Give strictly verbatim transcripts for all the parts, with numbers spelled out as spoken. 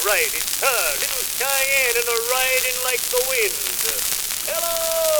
right, it's her, little Cheyenne, and a riding like the wind. Hello!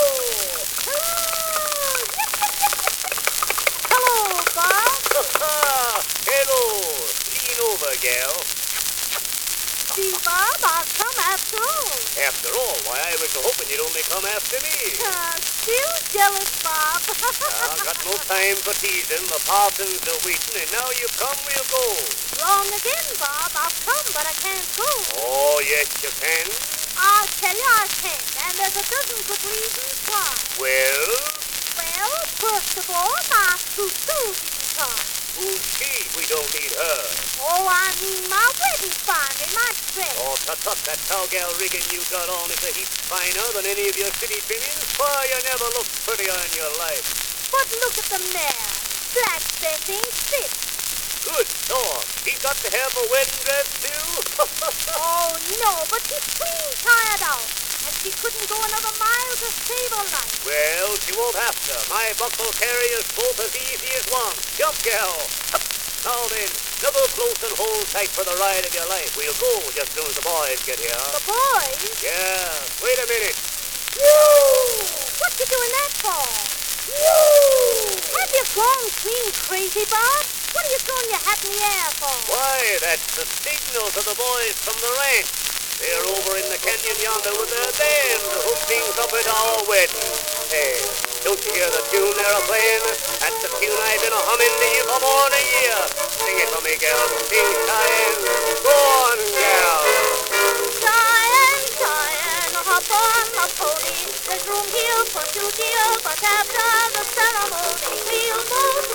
Hello, Bob. Hello! Lean over, gal. See, Bob, I've come after all. After all, why, I was hoping you'd only come after me. Uh, still jealous, Bob. I've got no time for teasing. The parsons are waiting, and now you come, we'll go. Wrong again, Bob. I'll come, but I can't go. Oh, yes, you can. I'll tell you I can't, and there's a dozen good reasons why. Well? Well, first of all, my Sue didn't come. Who's she? We don't need her. Oh, I mean my wedding find in my dress. Oh, tut-tut, that cowgirl rigging you got on is a heap finer than any of your city trimmings. Why, you never looked prettier in your life. But look at the mare. Black dress ain't fit. Good Lord, she's got to have a wedding dress, too? Oh, no, but she's clean tired out. And she couldn't go another mile to save her life. Well, she won't have to. My buckle carrier's both as easy as one. Jump, gal. Now then, snuggle close and hold tight for the ride of your life. We'll go just as soon as the boys get here. The boys? Yeah, wait a minute. You! What you doing that for? You! Have you gone clean crazy, Bob? What are you throwing your hat in the air for? Why, that's the signal to the boys from the ranch. They're over in the canyon yonder with their band to hook things up at our wedding. Hey, don't you hear the tune they're playing? That's the tune I've been humming to you for more than a year. Sing it for me, gal. Sing, Cheyenne. Go on, gal. Cheyenne, Cheyenne, hop on my pony. There's room here for two dear, but after the ceremony, we'll move